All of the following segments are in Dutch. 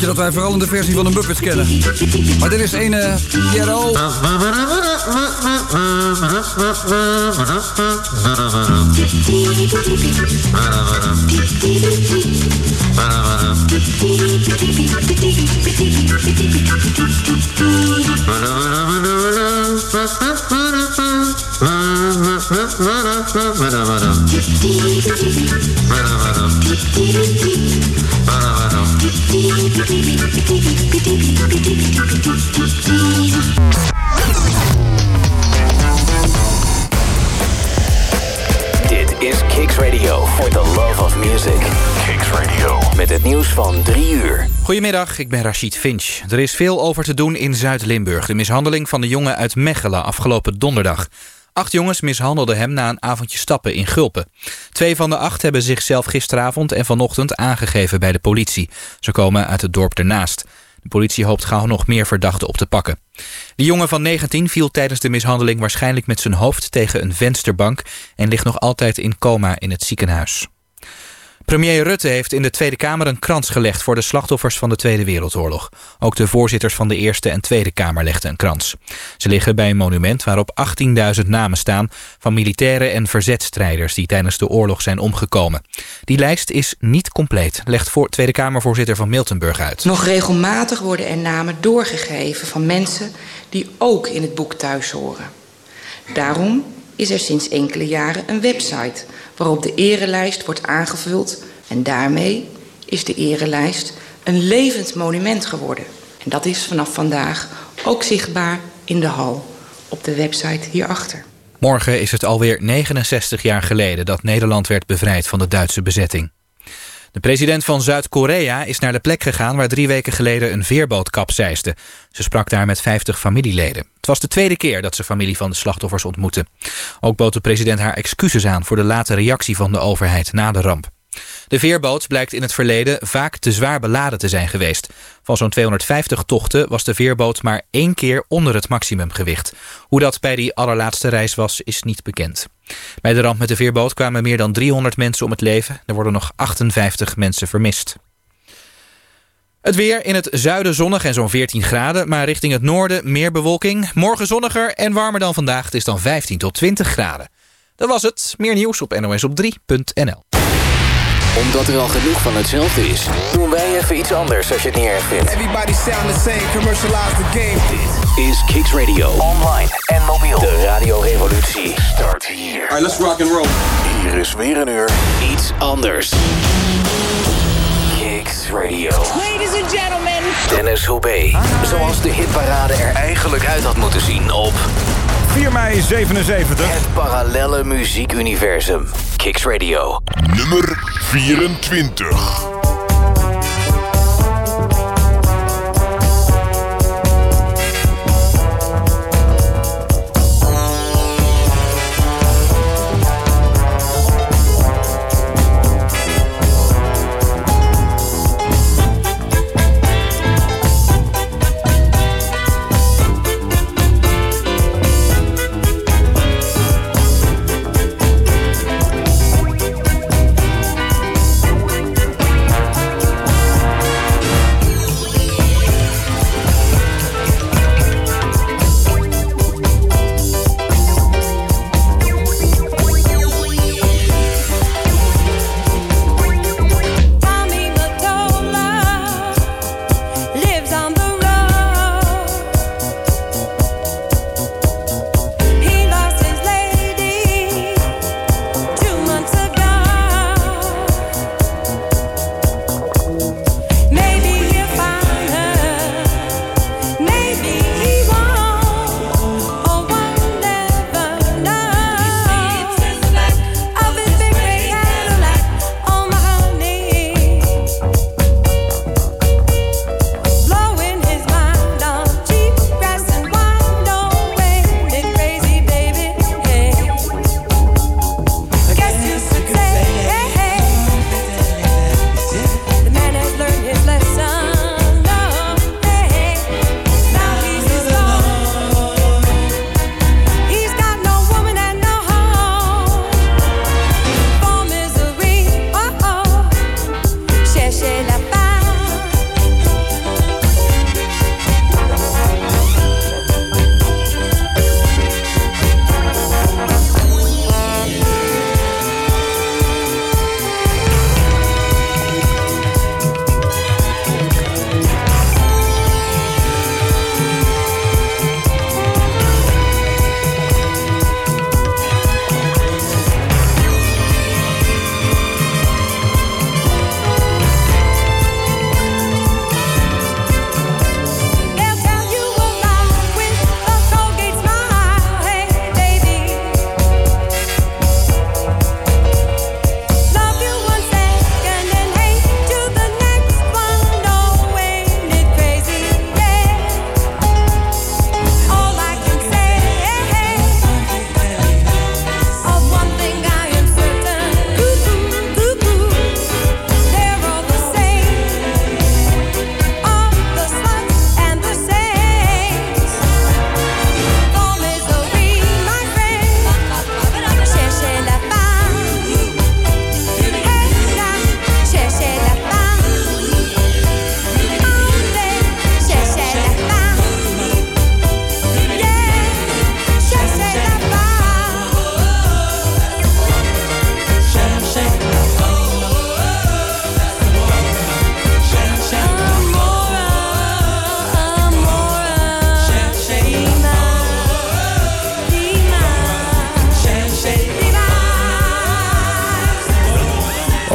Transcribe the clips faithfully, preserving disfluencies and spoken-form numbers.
je dat wij vooral in de versie van de Muppets kennen. Maar dit is een uh, Piero. Dit is Kicks Radio for the love of music. Kicks Radio. Met het nieuws van drie uur. Goedemiddag, ik ben Rachid Finch. Er is veel over te doen in Zuid-Limburg. De mishandeling van de jongen uit Mechelen afgelopen donderdag. Acht jongens mishandelden hem na een avondje stappen in Gulpen. Twee van de acht hebben zichzelf gisteravond en vanochtend aangegeven bij de politie. Ze komen uit het dorp ernaast. De politie hoopt gauw nog meer verdachten op te pakken. De jongen van negentien viel tijdens de mishandeling waarschijnlijk met zijn hoofd tegen een vensterbank en ligt nog altijd in coma in het ziekenhuis. Premier Rutte heeft in de Tweede Kamer een krans gelegd voor de slachtoffers van de Tweede Wereldoorlog. Ook de voorzitters van de Eerste en Tweede Kamer legden een krans. Ze liggen bij een monument waarop achttienduizend namen staan van militairen en verzetstrijders die tijdens de oorlog zijn omgekomen. Die lijst is niet compleet, legt voor Tweede Kamervoorzitter van Miltenburg uit. Nog regelmatig worden er namen doorgegeven van mensen die ook in het boek thuis horen. Daarom is er sinds enkele jaren een website waarop de erelijst wordt aangevuld en daarmee is de erelijst een levend monument geworden. En dat is vanaf vandaag ook zichtbaar in de hal op de website hierachter. Morgen is het alweer negenenzestig jaar geleden dat Nederland werd bevrijd van de Duitse bezetting. De president van Zuid-Korea is naar de plek gegaan waar drie weken geleden een veerboot kapseisde. Ze sprak daar met vijftig familieleden. Het was de tweede keer dat ze familie van de slachtoffers ontmoette. Ook bood de president haar excuses aan voor de late reactie van de overheid na de ramp. De veerboot blijkt in het verleden vaak te zwaar beladen te zijn geweest. Van zo'n tweehonderdvijftig tochten was de veerboot maar één keer onder het maximumgewicht. Hoe dat bij die allerlaatste reis was, is niet bekend. Bij de ramp met de veerboot kwamen meer dan driehonderd mensen om het leven. Er worden nog achtenvijftig mensen vermist. Het weer: in het zuiden zonnig en zo'n veertien graden, maar richting het noorden meer bewolking. Morgen zonniger en warmer dan vandaag. Het is dan vijftien tot twintig graden. Dat was het. Meer nieuws op N O S op drie punt n l. Omdat er al genoeg van hetzelfde is, doen wij even iets anders als je het niet erg vindt. Everybody sound the same, commercialize the game. Dit is Kicks Radio. Online en mobiel. De radiorevolutie start hier. Alright, let's rock and roll. Hier is weer een uur iets anders. Kicks Radio. Ladies and gentlemen. Dennis Hoebe. Zoals de hitparade er eigenlijk uit had moeten zien op vier mei zevenenzeventig. Het parallelle muziekuniversum. Kicks Radio. Nummer vierentwintig.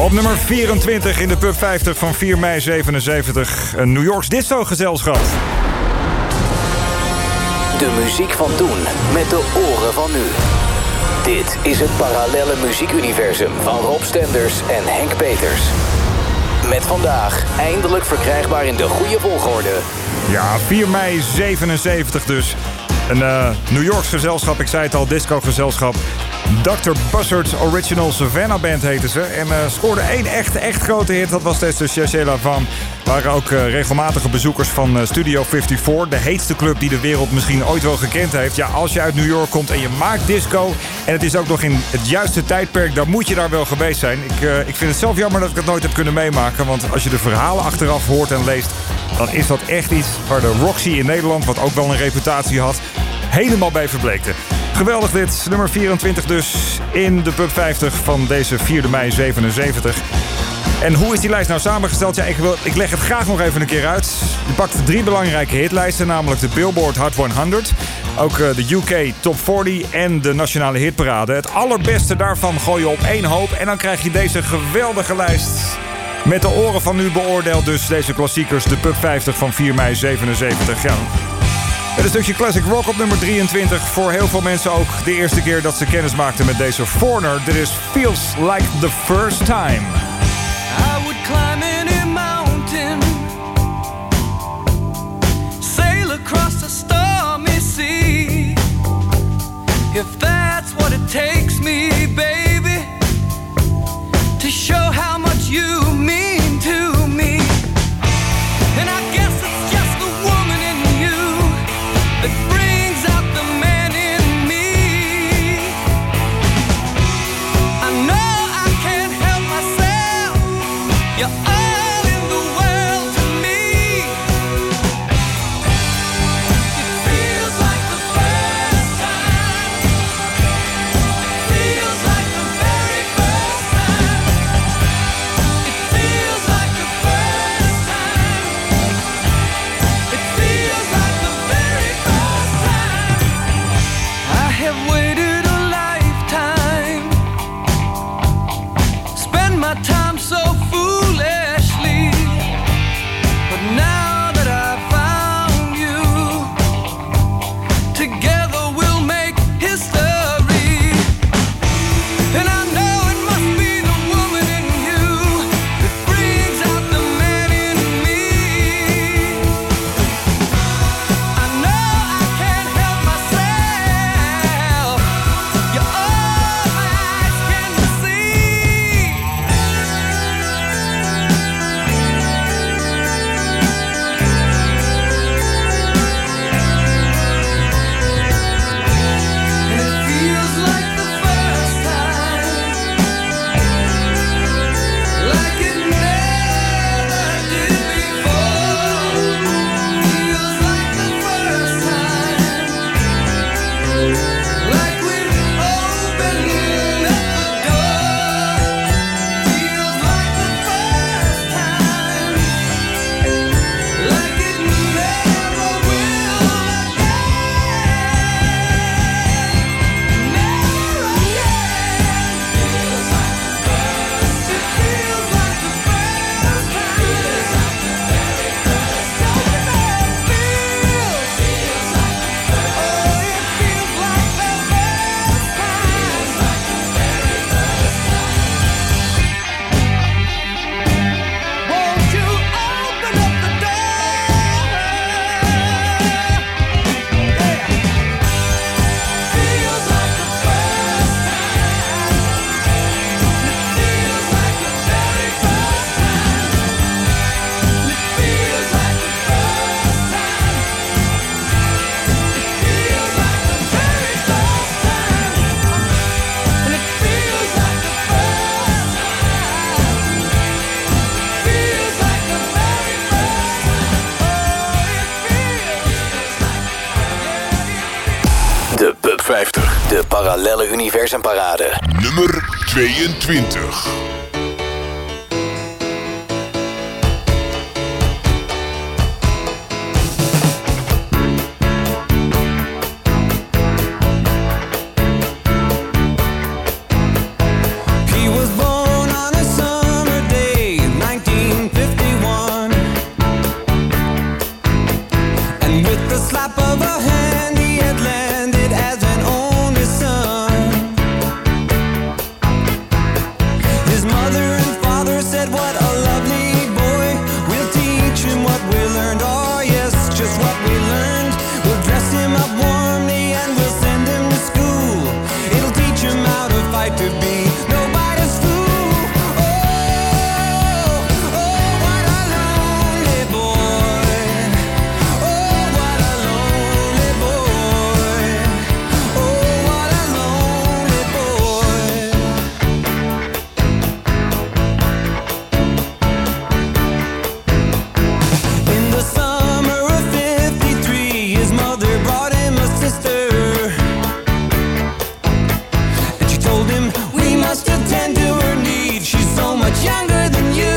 Op nummer vierentwintig in de Pub vijftig van vier mei zevenenzeventig. Een New Yorks disco-gezelschap. De muziek van toen met de oren van nu. Dit is het parallelle muziekuniversum van Rob Stenders en Henk Peters. Met vandaag eindelijk verkrijgbaar in de goede volgorde. Ja, vier mei zevenenzeventig dus. Een uh, New Yorks gezelschap, ik zei het al, disco-gezelschap. dokter Buzzard's Original Savannah Band heten ze. En uh, scoorde één echt, echt grote hit. Dat was de Cherchez la Femme. Waren ook uh, regelmatige bezoekers van uh, Studio vijfenvijftig. De heetste club die de wereld misschien ooit wel gekend heeft. Ja, als je uit New York komt en je maakt disco... en het is ook nog in het juiste tijdperk... dan moet je daar wel geweest zijn. Ik, uh, ik vind het zelf jammer dat ik het nooit heb kunnen meemaken. Want als je de verhalen achteraf hoort en leest... dan is dat echt iets waar de Roxy in Nederland... wat ook wel een reputatie had... helemaal bij verbleekte. Geweldig dit, nummer vierentwintig dus in de Pub vijftig van deze vierde mei zevenenzeventig. En hoe is die lijst nou samengesteld? Ja, ik, wil, ik leg het graag nog even een keer uit. Je pakt drie belangrijke hitlijsten, namelijk de Billboard Hot honderd... ook de U K Top veertig en de Nationale Hitparade. Het allerbeste daarvan gooi je op één hoop en dan krijg je deze geweldige lijst... met de oren van nu beoordeeld dus deze klassiekers, de Pub vijftig van vier mei zevenenzeventig. Ja. Met een stukje classic rock op nummer drieëntwintig. Voor heel veel mensen ook de eerste keer dat ze kennis maakten met deze Foreigner. Dit is Feels Like the First Time. I would climb any mountain, sail across the stormy sea, if that's what it takes me, baby, to show how much you mean to me. And I guess it's just the woman in you that brings out the man in me. I know I can't help myself. You're all in the world to me. It feels like the first time. Feels like the very first time. It feels like the first time. It feels like the very first time. I have waited a lifetime, spend my time so foolishly, but now that I found you, together we'll make history. And I know it must be the woman in you that brings out the man in me. I know I can't help myself. You're all my eyes can see. And it feels like the first time, like it never did before. Feels like the first time, like we've opened up the door. Feels like the first time, like it never will again. Never again. Feels like the first. It feels like the first time. Feels like the very first time. It feels. Feels like the first. Oh, it feels like the first time. Feels like the very first time. Won't you open up the door? Yeah. Feels like the first time. It feels like the very first time. It feels like the first time. It feels like the very first time. And it feels like the first time. Feels like the very first time. Oh, it feels like. De Pub vijftig, de parallelle universumparade. Nummer tweeëntwintig. He was born on a summer And with the slap of a hand, he had landed as an only son. His mother and father said, what a lovely boy. We'll teach him what we learned. Oh yes, just what we learned. We'll dress him up warmly and we'll send him to school. It'll teach him how to fight to be nobody's fool. Oh, oh, what a lonely boy. Oh, what a lonely boy. Oh, what a lonely boy. In the summer of fifty-three, his mother brought him a sister. And she told him, we must attend to her needs. She's so much younger than you.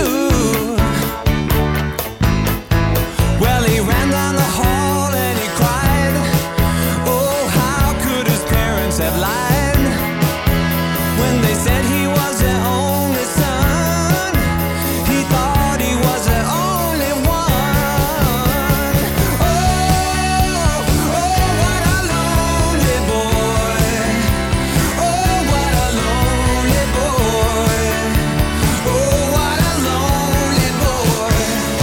Well, he ran down the hall and he cried. Oh, how could his parents have lied when they said he was their only son? He thought he was their only one. Oh, oh, what a lonely boy. Oh, what a lonely boy. Oh, what a lonely boy.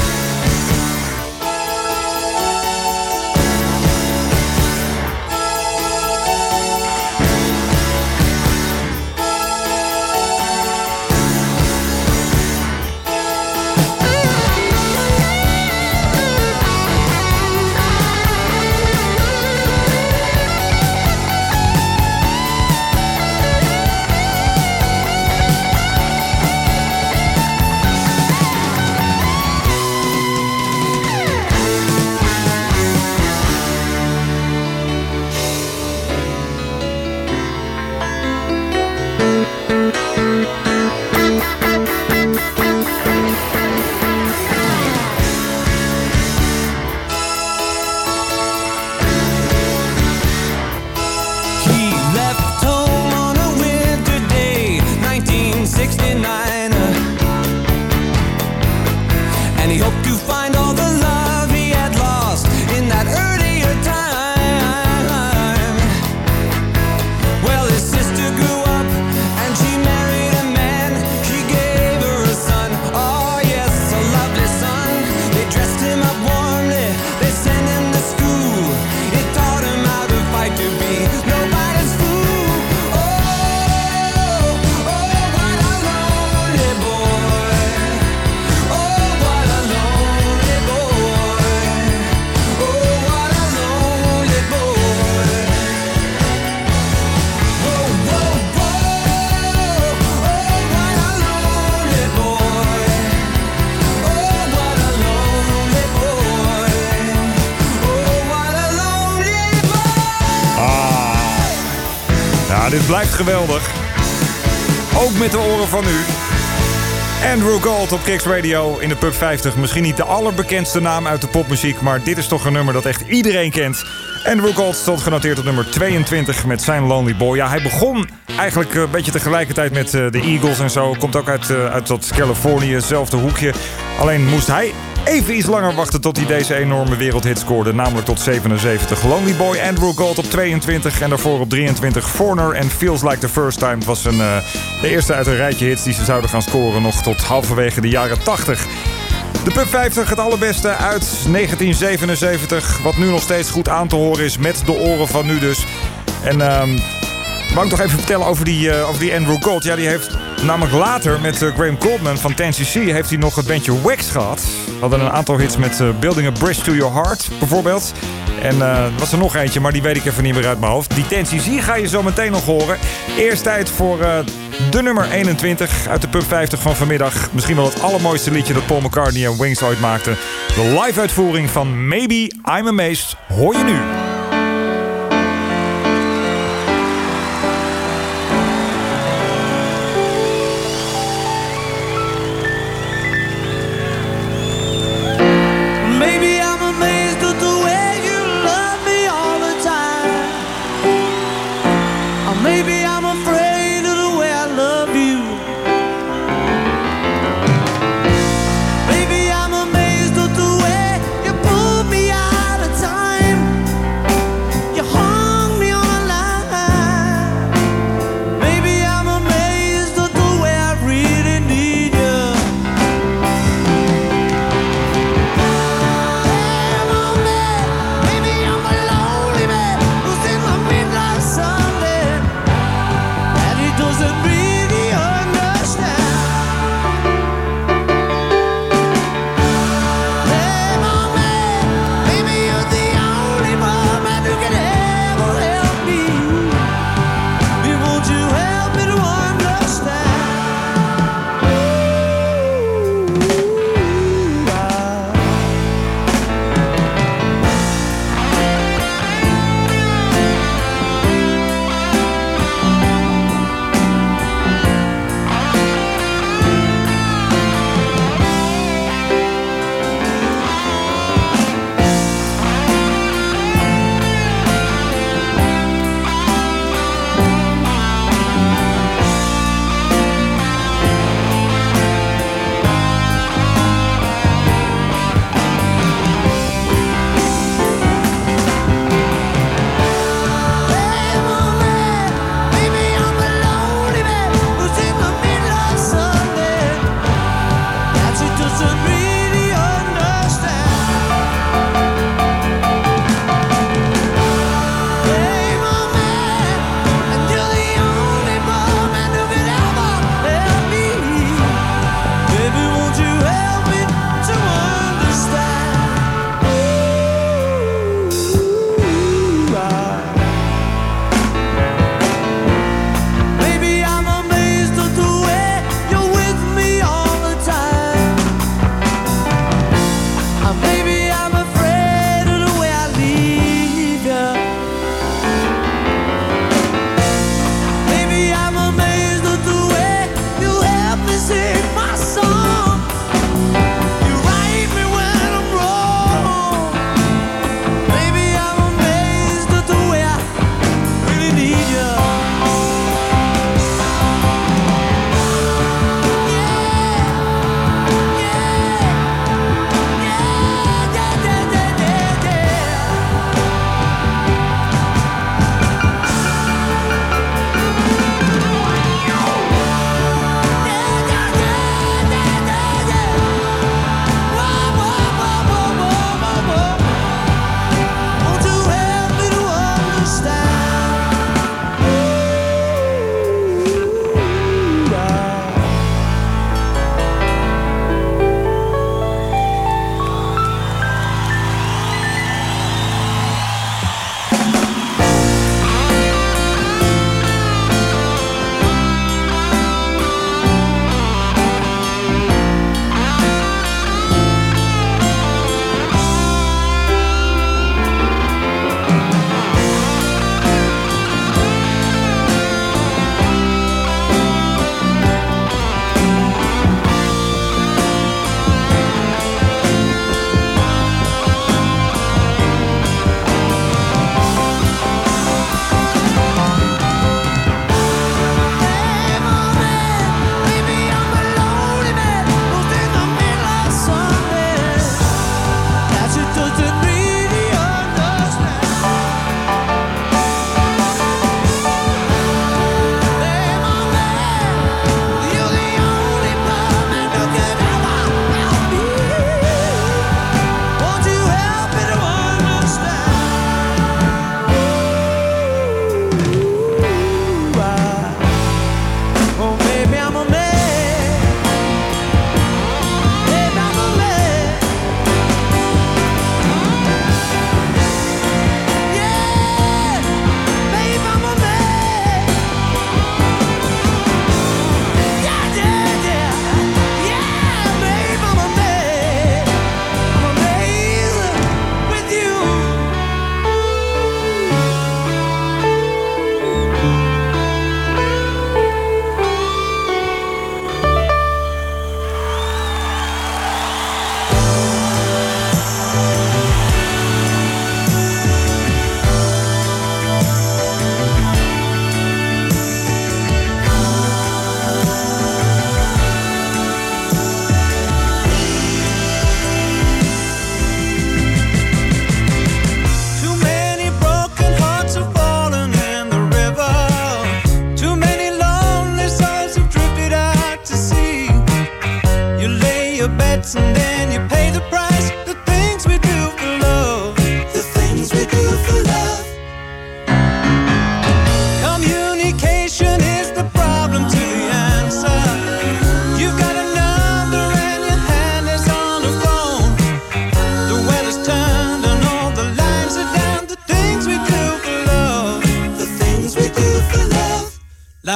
He left home on a winter day, nineteen sixty-nine. And he hoped to find all the love he had lost in that earlier time. Well, his sister grew up and she married a man. He gave her a son, oh yes, a lovely son. They dressed him up warmly, they sent him to school. It taught him how to fight to be nobody's fool. Oh, oh, what a lonely boy. Oh, what a lonely boy. Oh, what a lonely boy. Whoa, whoa, whoa. Oh, what a lonely boy. Oh, what a lonely boy. Oh, what a lonely boy. Ah. Ja, dit blijft geweldig. Ook met de oren van u. Andrew Gold op Kicks Radio in de Pub vijftig. Misschien niet de allerbekendste naam uit de popmuziek, maar dit is toch een nummer dat echt iedereen kent. Andrew Gold stond genoteerd op nummer tweeëntwintig met zijn Lonely Boy. Ja, hij begon eigenlijk een beetje tegelijkertijd met uh, de Eagles en zo. Komt ook uit, uh, uit dat Californië, zelfde hoekje. Alleen moest hij even iets langer wachten tot hij deze enorme wereldhit scoorde. Namelijk tot zevenenzeventig. Lonely Boy, Andrew Gold op tweeëntwintig. En daarvoor op drieëntwintig Foreigner en Feels Like the First Time. Het was een, uh, de eerste uit een rijtje hits die ze zouden gaan scoren nog tot halverwege de jaren tachtig. De Pub vijftig, het allerbeste uit negentien zevenenzeventig. Wat nu nog steeds goed aan te horen is met de oren van nu dus. En um, wou ik nog even vertellen over die, uh, over die Andrew Gold. Ja, die heeft namelijk later met uh, Graham Coleman van ten cc... heeft hij nog het bandje Wax gehad. We hadden een aantal hits met uh, Building a Bridge to Your Heart bijvoorbeeld. En uh, er was er nog eentje, maar die weet ik even niet meer uit mijn hoofd. Die ten cc ga je zo meteen nog horen. Eerst tijd voor uh, de nummer eenentwintig uit de Pub vijftig van vanmiddag. Misschien wel het allermooiste liedje dat Paul McCartney en Wings ooit maakten. De live uitvoering van Maybe I'm Amazed hoor je nu. Maybe I'm amazed at the way you love me all the time. Or maybe I'm afraid of the way I love you. Maybe I'm amazed at the way you pull me out of time.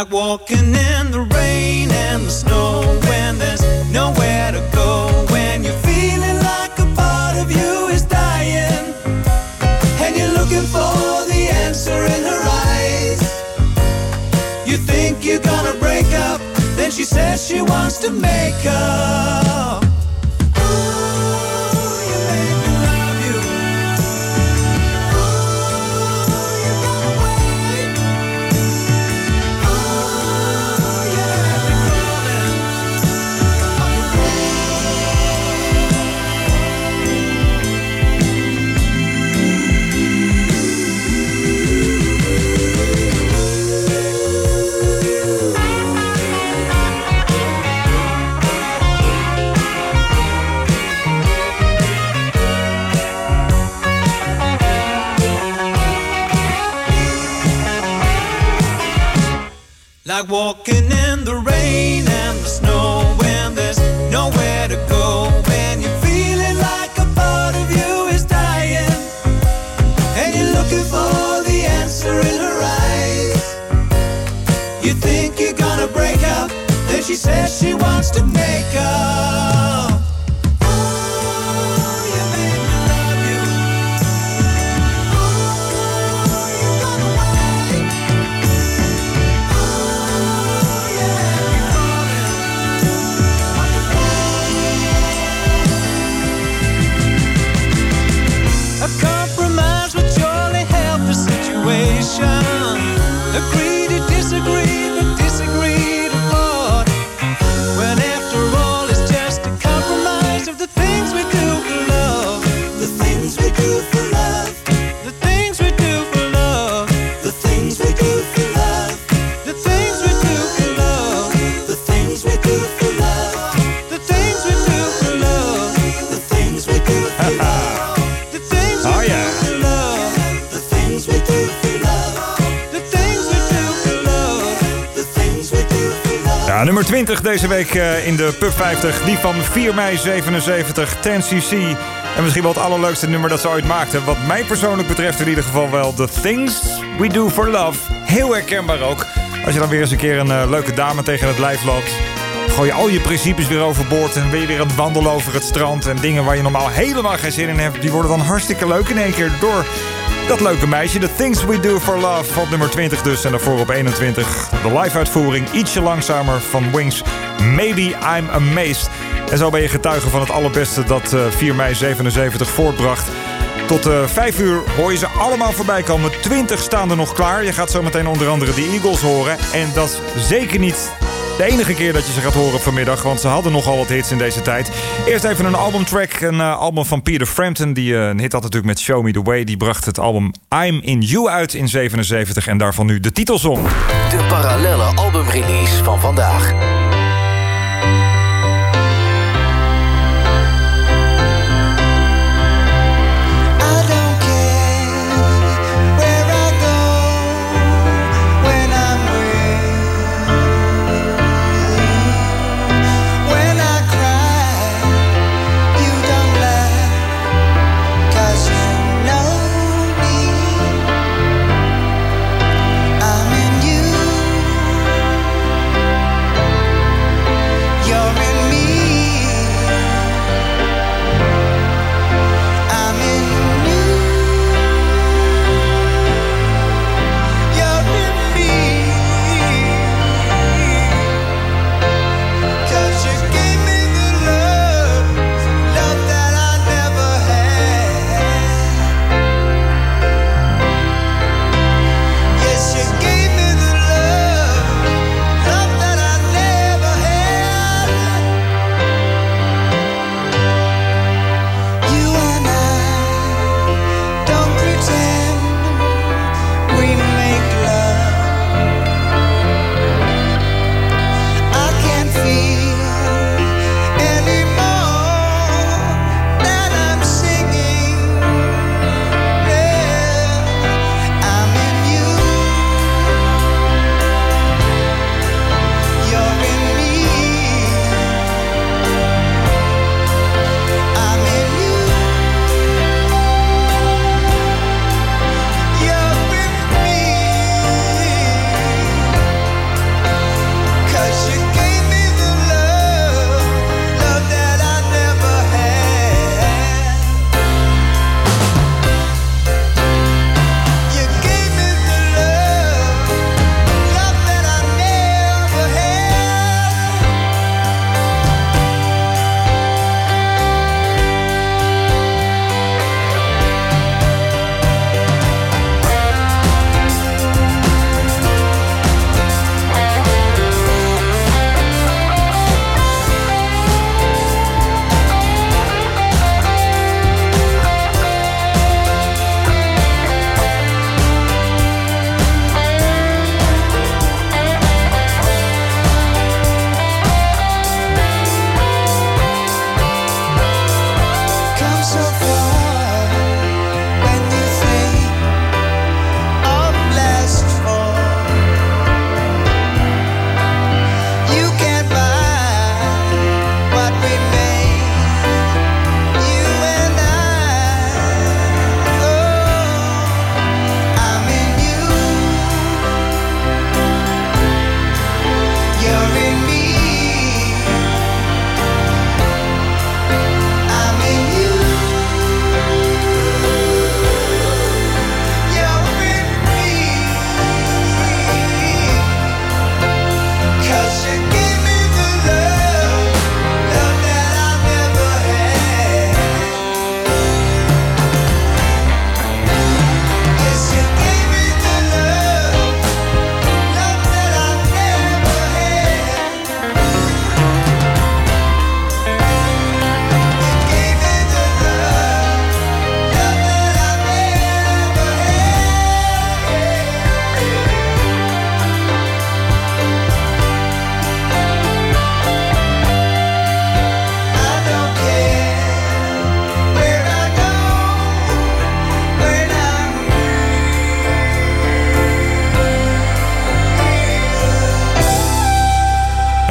Like walking in the rain and the snow when there's nowhere to go. When you're feeling like a part of you is dying and you're looking for the answer in her eyes. You think you're gonna break up, then she says she wants to make up. Like walking in the rain and the snow when there's nowhere to go. When you're feeling like a part of you is dying and you're looking for the answer in her eyes. You think you're gonna break up, then she says she wants to make up. Agree to disagree, but disagree to part. When after all it's just a compromise of the things we do for love. The things we do for love. The things we do for love. The things we do for love. The things we do for love. The things we do for love. The things we do for love. The things we do for love. The things we do for love. The things we do for love. Ja, nummer twintig deze week uh, in de Pub vijftig. Die van vier mei zevenenzeventig, ten C C. En misschien wel het allerleukste nummer dat ze ooit maakten. Wat mij persoonlijk betreft in ieder geval wel. The Things We Do For Love. Heel herkenbaar ook. Als je dan weer eens een keer een uh, leuke dame tegen het lijf loopt. Gooi je al je principes weer overboord. En ben je weer aan het wandelen over het strand. En dingen waar je normaal helemaal geen zin in hebt. Die worden dan hartstikke leuk in één keer door dat leuke meisje. The Things We Do For Love op nummer twintig dus. En daarvoor op eenentwintig de live-uitvoering. Ietsje langzamer van Wings. Maybe I'm Amazed. En zo ben je getuige van het allerbeste dat uh, vier mei zevenenzeventig voortbracht. Tot uh, vijf uur hoor je ze allemaal voorbij komen. twintig staan er nog klaar. Je gaat zo meteen onder andere de Eagles horen. En dat is zeker niet de enige keer dat je ze gaat horen vanmiddag. Want ze hadden nogal wat hits in deze tijd. Eerst even een albumtrack. Een uh, album van Peter Frampton. Die uh, een hit had natuurlijk met Show Me The Way. Die bracht het album I'm In You uit in zevenenzeventig. En daarvan nu de titelsong. De parallelle albumrelease van vandaag. I'm in you.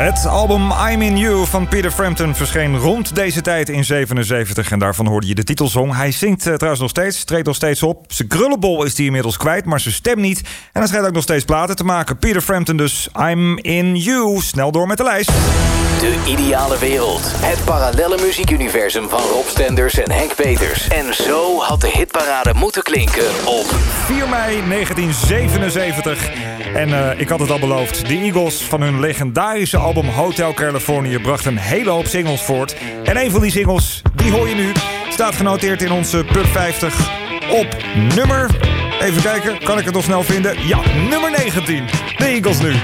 Het album I'm In You van Peter Frampton verscheen rond deze tijd in zevenenzeventig. En daarvan hoorde je de titelsong. Hij zingt uh, trouwens nog steeds, treedt nog steeds op. Zijn krullenbol is hij inmiddels kwijt, maar zijn stem niet. En hij schijnt ook nog steeds platen te maken. Peter Frampton dus, I'm In You. Snel door met de lijst. De ideale wereld. Het parallelle muziekuniversum van Rob Stenders en Henk Peters. En zo had de hitparade moeten klinken op vier mei negentien zevenenzeventig. En uh, ik had het al beloofd. De Eagles van hun legendarische album Hotel California bracht een hele hoop singles voort. En een van die singles, die hoor je nu. Staat genoteerd in onze Pub vijftig op nummer... Even kijken, kan ik het nog snel vinden? Ja, nummer negentien. De Eagles nu.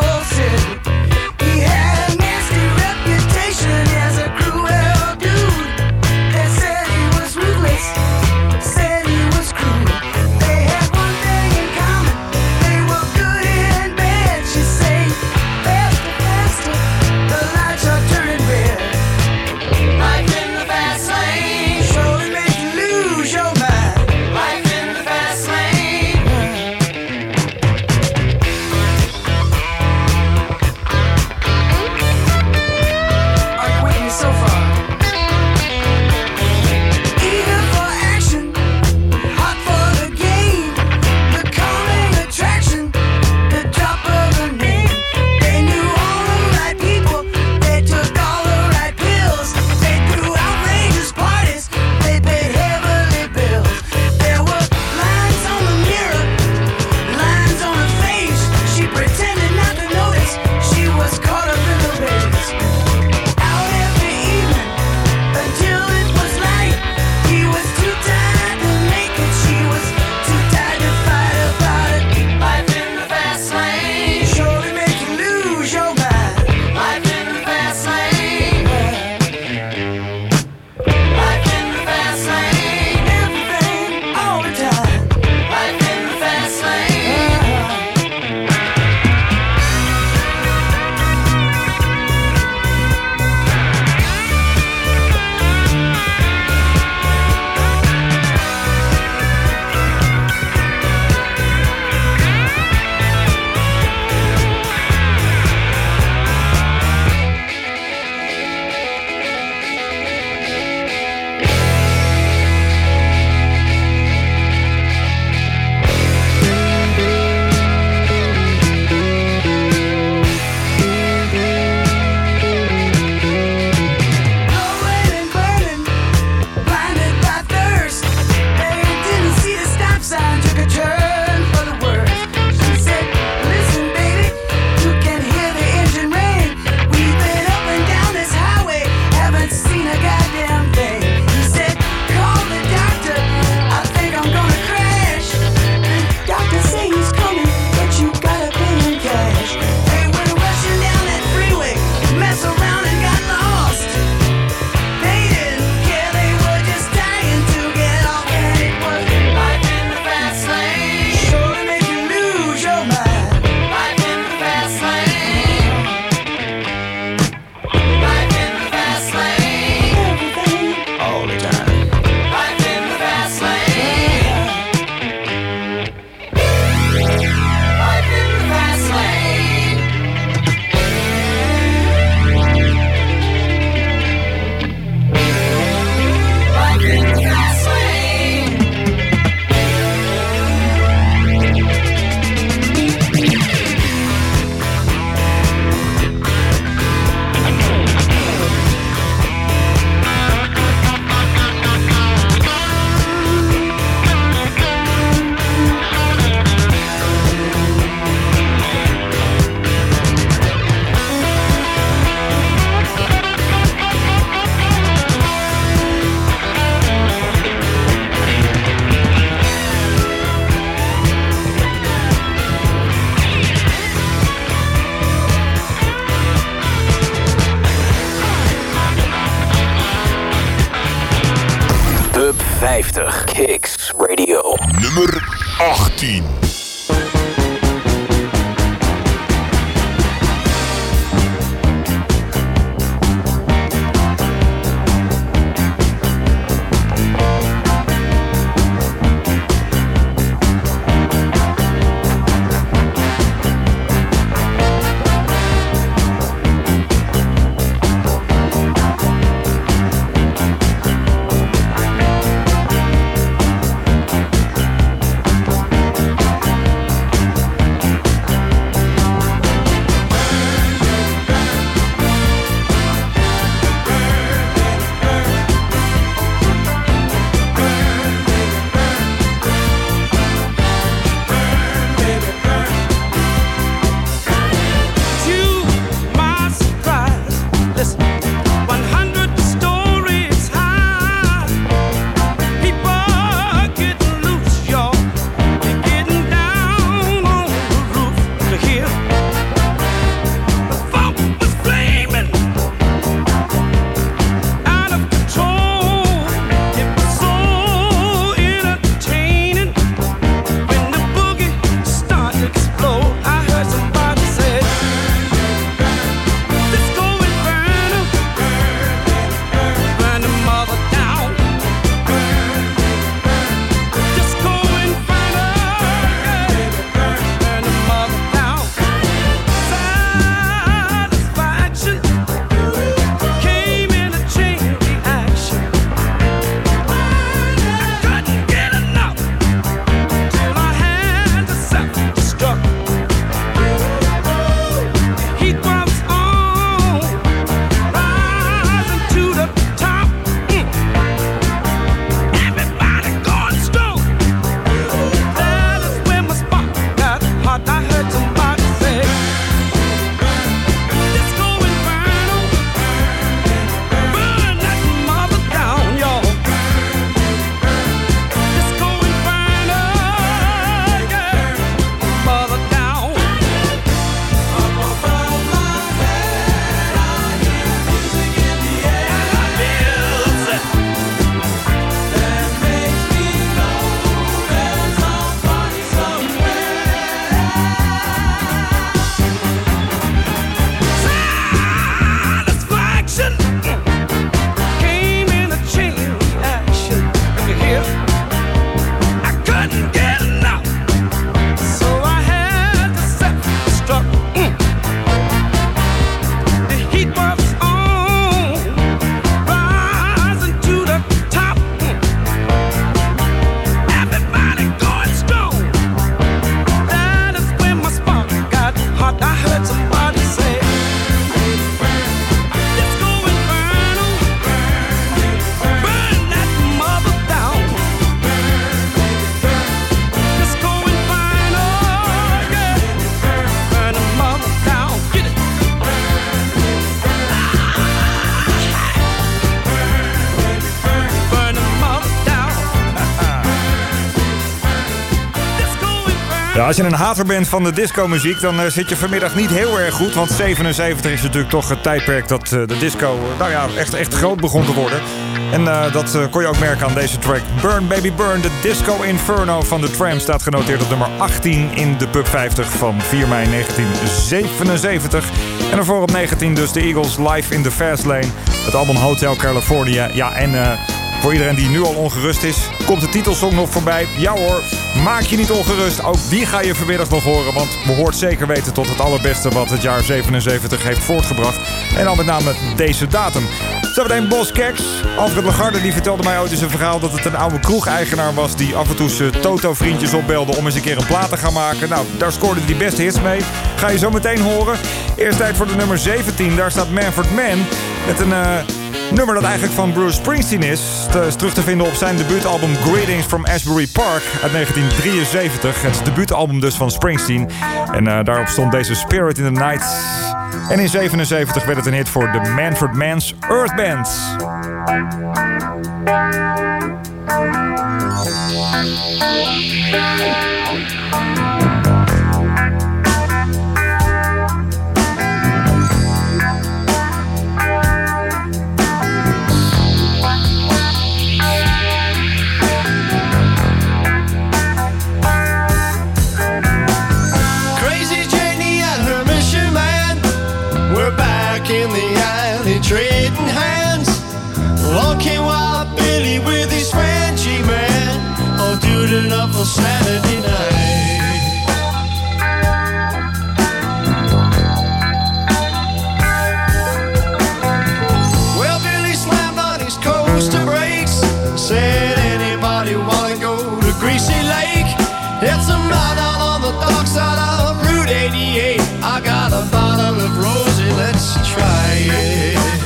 He had a nasty reputation as a cruel dude. nummer achttien. Ja, als je een hater bent van de disco-muziek, dan uh, zit je vanmiddag niet heel erg goed. Want zevenenzeventig is natuurlijk toch het tijdperk dat uh, de disco uh, nou ja, echt, echt groot begon te worden. En uh, dat uh, kon je ook merken aan deze track. Burn Baby Burn, de Disco Inferno van de Tramp, staat genoteerd op nummer achttien in de Pub vijftig van vier mei negentien zevenenzeventig. En daarvoor op negentien dus de Eagles Live in the Fast Lane. Het album Hotel California. Ja, en uh, voor iedereen die nu al ongerust is, komt de titelsong nog voorbij. Ja hoor, maak je niet ongerust. Ook die ga je vanmiddag nog horen, want behoort zeker weten tot het allerbeste wat het jaar zevenenzeventig heeft voortgebracht. En dan met name deze datum. Zometeen Bos Keks. Alfred Lagarde die vertelde mij ooit eens een verhaal dat het een oude kroegeigenaar was die af en toe zijn Toto-vriendjes opbelde om eens een keer een plaat te gaan maken. Nou, daar scoorde hij best hits mee. Ga je zo meteen horen. Eerst tijd voor de nummer zeventien. Daar staat Manfred Mann met een uh, nummer dat eigenlijk van Bruce Springsteen is. Het is terug te vinden op zijn debuutalbum Greetings from Asbury Park uit negentien drieënzeventig. Het debuutalbum dus van Springsteen. En uh, daarop stond deze Spirit in the Night. En in zevenenzeventig werd het een hit voor de Manfred Mann's Earth Band. back in the alley trading hands. Along came Wild Billy with his Frenchy man, all doing up for Saturday night. Well, Billy slammed on his coaster brakes, said, anybody wanna go to Greasy Lake? It's a mile down on the dark side of Route eighty-eight. I got a bottle of rosé, let's try it.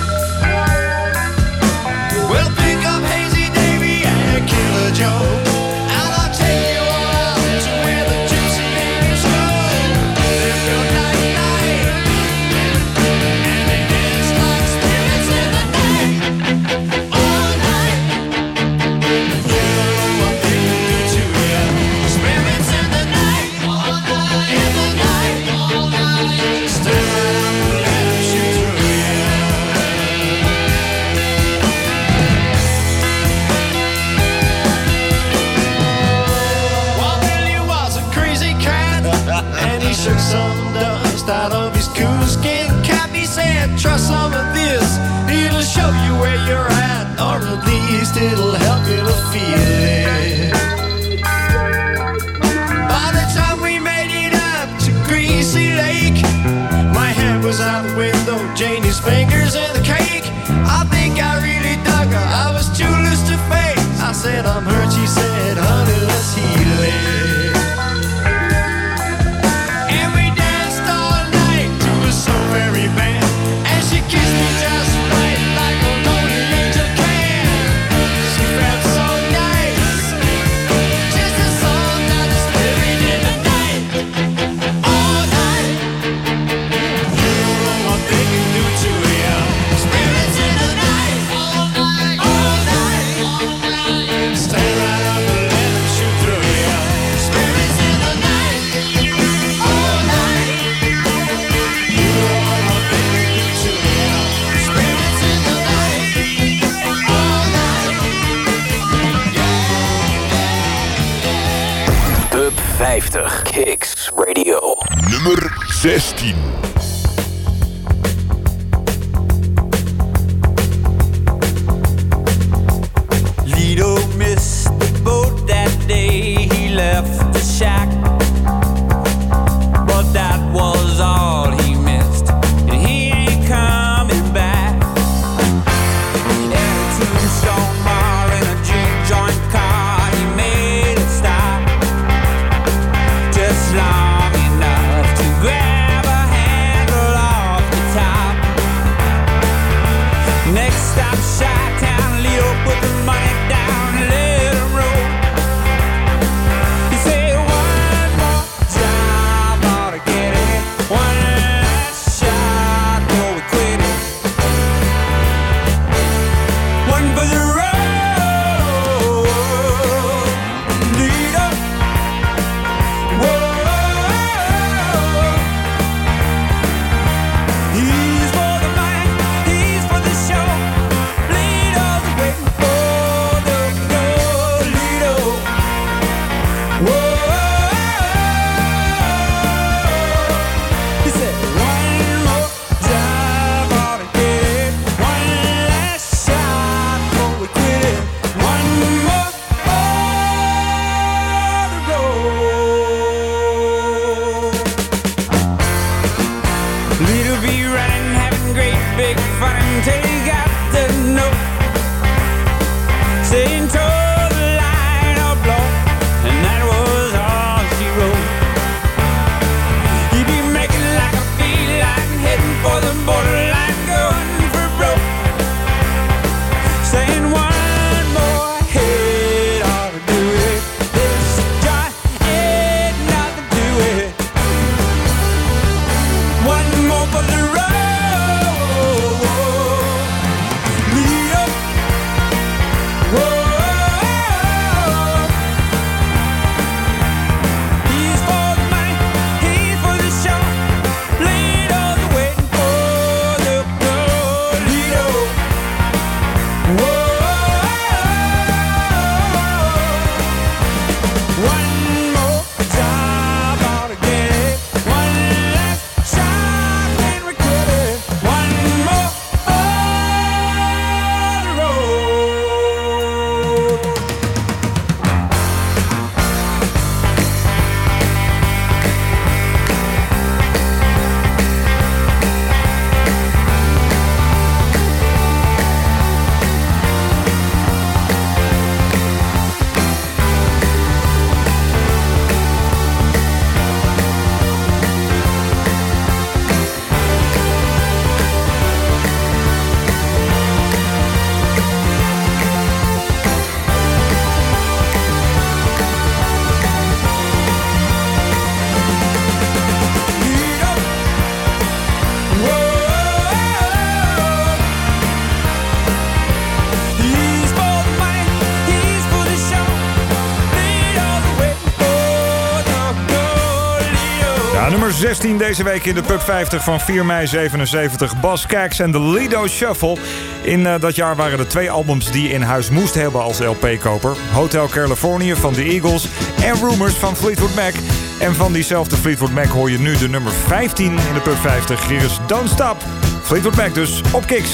Well, pick up Hazy Davy and Killer Joe, and I'll take you all out to where the gypsy ladies go. Live your night night, and they dance like spirits in the night, all night. You know what they can do to you. Spirits in the night, all night, in the night, all night. Stand right up and let them shoot through you. Well, Billy was a crazy cat, and he shook some dust out of his coonskin cap. He said, try some of this, it'll show you where you're at, or at least it'll help you to feel it. By the time we made it up to Greasy Lake, my hand was out the window, Janie's fingers in the cake. I think I really dug her, I was too loose to fake. I said, I'm hurt, she said, honey, let's heal it. And we danced all night to a so very band, and she kissed me just right like a lonely angel can. She felt so nice, just a song that is living in the night, all night. You don't know what they can do to you. Spirits in the night, all night, all night, all night. Stand right up and let them shoot through you. Spirits in the night, all night. You don't know what they can do to you. Spirits in the night, all night. Top vijftig Kicks Radio. Nummer zestien. Lido missed the boat that day. He left the shack, but that was all he missed, and he ain't coming back. In a tombstone bar in a juke-joint car, he made a stop, just long enough to grab a handle off the top. Next stop, Chi-Town. Lido put the money down and let him roll. He said, one more time, ought to get it. One last shot, before we quit it. One for the road, Lido. Whoa. He's for the money, he's for the show. Lido's waiting for the goal, Lido. Whoa. He said, one more time, ought to get it. One last shot before we quit it. One more for the road. Lido be running, having great big fun until he got the note saying toe the line or blow, and that was all she wrote. He'd be making like a feline, heading for the borderline, going for broke, saying one more hit ought to do it. This joint ain't nothing to it. One more for the road. Nummer zestien deze week in de Pub vijftig van vier mei zevenenzeventig. Bas Kax en de Lido Shuffle. In uh, dat jaar waren er twee albums die je in huis moest hebben als L P-koper. Hotel California van The Eagles en Rumors van Fleetwood Mac. En van diezelfde Fleetwood Mac hoor je nu de nummer vijftien in de Pub vijftig. Hier is Don't Stop. Fleetwood Mac dus op Kicks.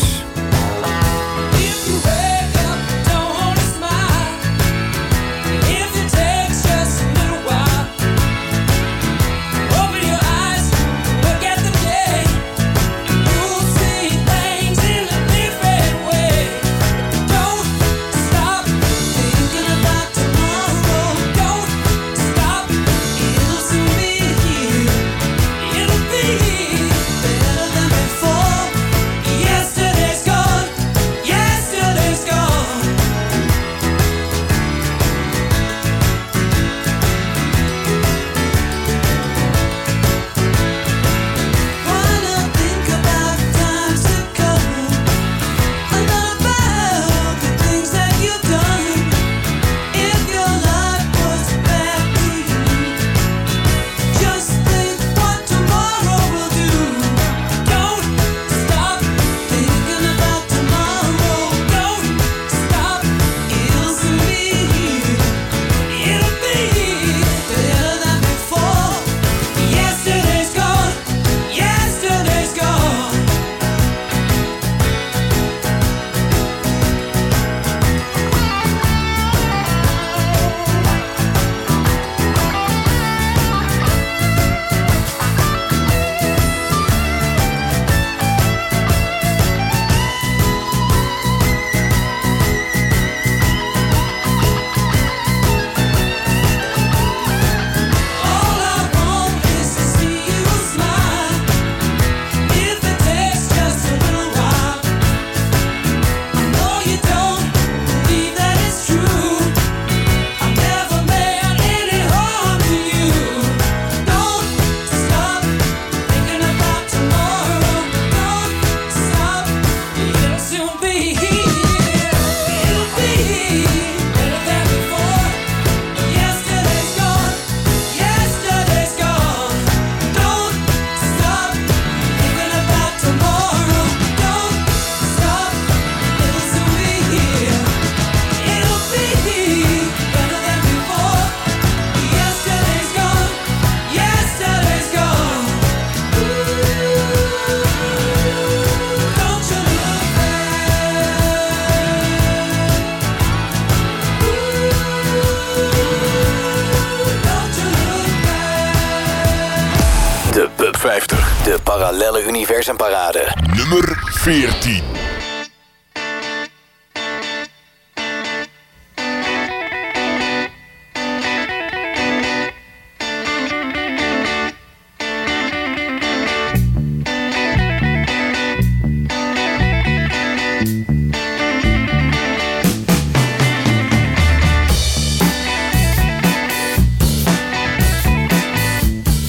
vijftig, de Parallelle Universum Parade. Nummer veertien.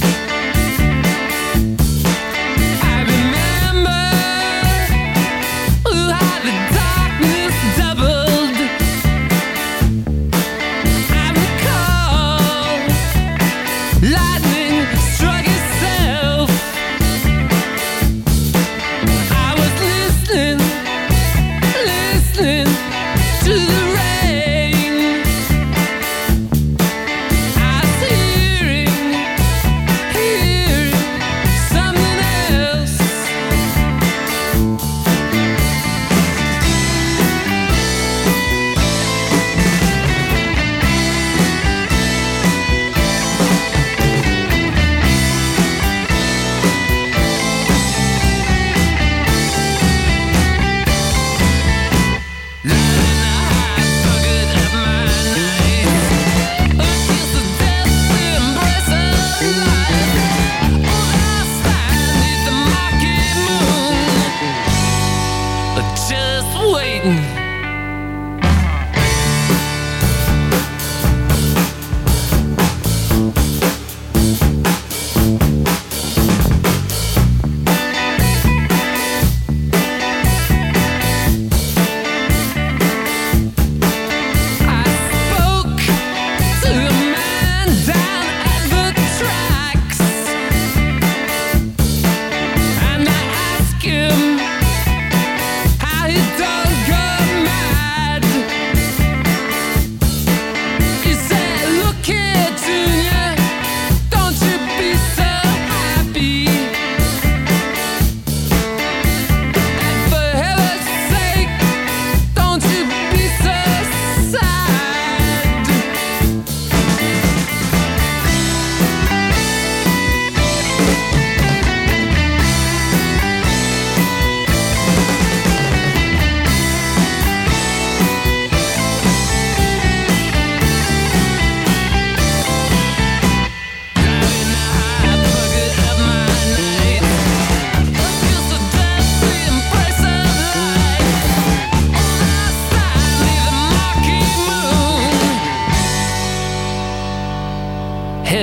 I remember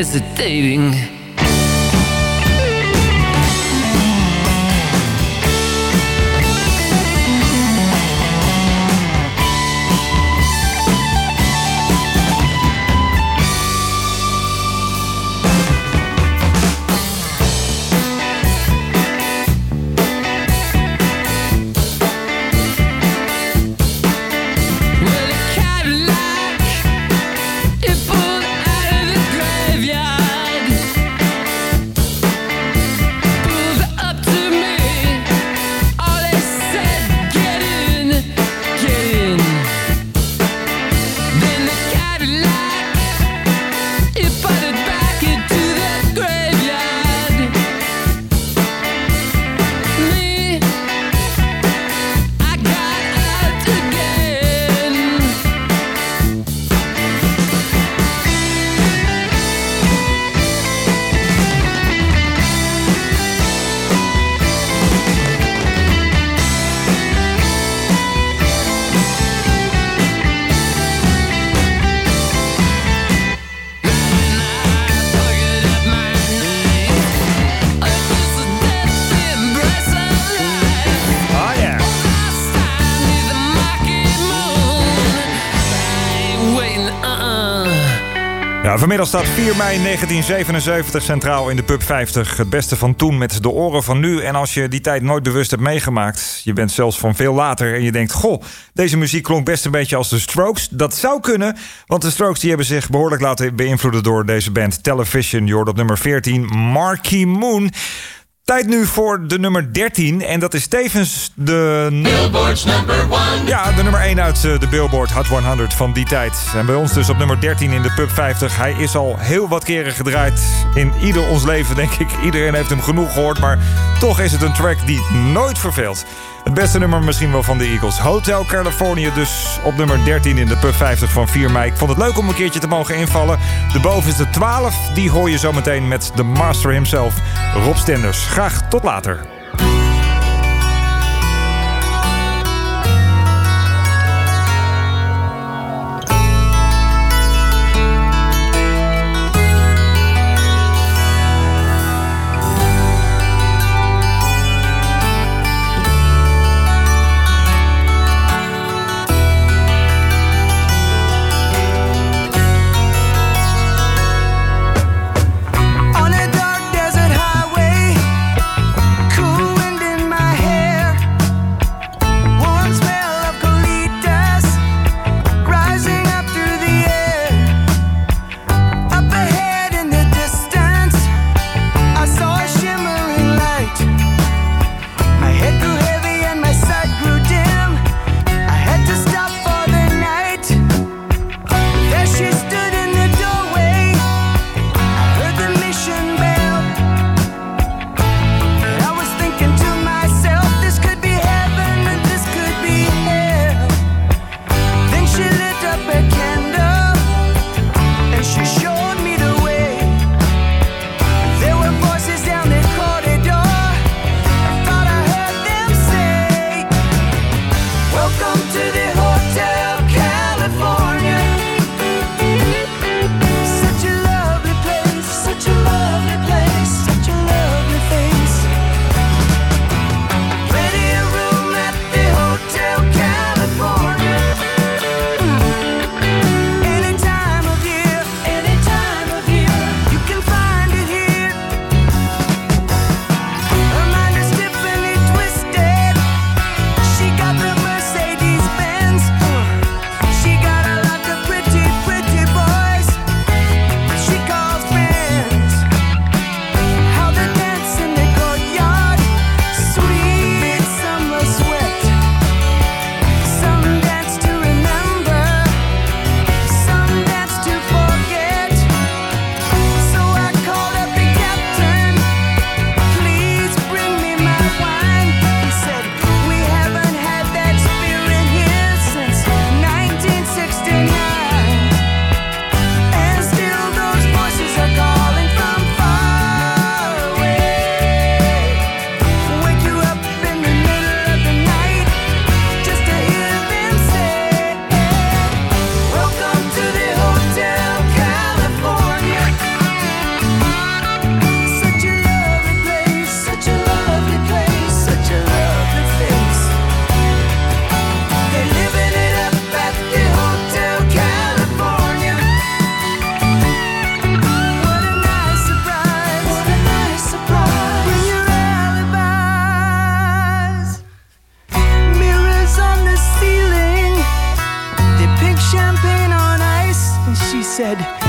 hesitating. Ja, vanmiddag staat vier mei negentien zevenenzeventig centraal in de Pub vijftig. Het beste van toen met de oren van nu. En als je die tijd nooit bewust hebt meegemaakt, je bent zelfs van veel later en je denkt, goh, deze muziek klonk best een beetje als de Strokes. Dat zou kunnen, want de Strokes die hebben zich behoorlijk laten beïnvloeden door deze band Television. Je hoort op nummer veertien Marquee Moon. Tijd nu voor de nummer dertien. En dat is tevens de... Billboard's number one. Ja, de nummer één uit de Billboard Hot honderd van die tijd. En bij ons dus op nummer dertien in de Pub vijftig. Hij is al heel wat keren gedraaid in ieder ons leven, denk ik. Iedereen heeft hem genoeg gehoord, maar toch is het een track die nooit verveelt. Het beste nummer misschien wel van de Eagles. Hotel California dus op nummer dertien in de Pub vijftig van vier mei. Ik vond het leuk om een keertje te mogen invallen. De bovenste twaalf, die hoor je zometeen met de master himself, Rob Stenders. Graag tot later. On a dark desert highway, cool said,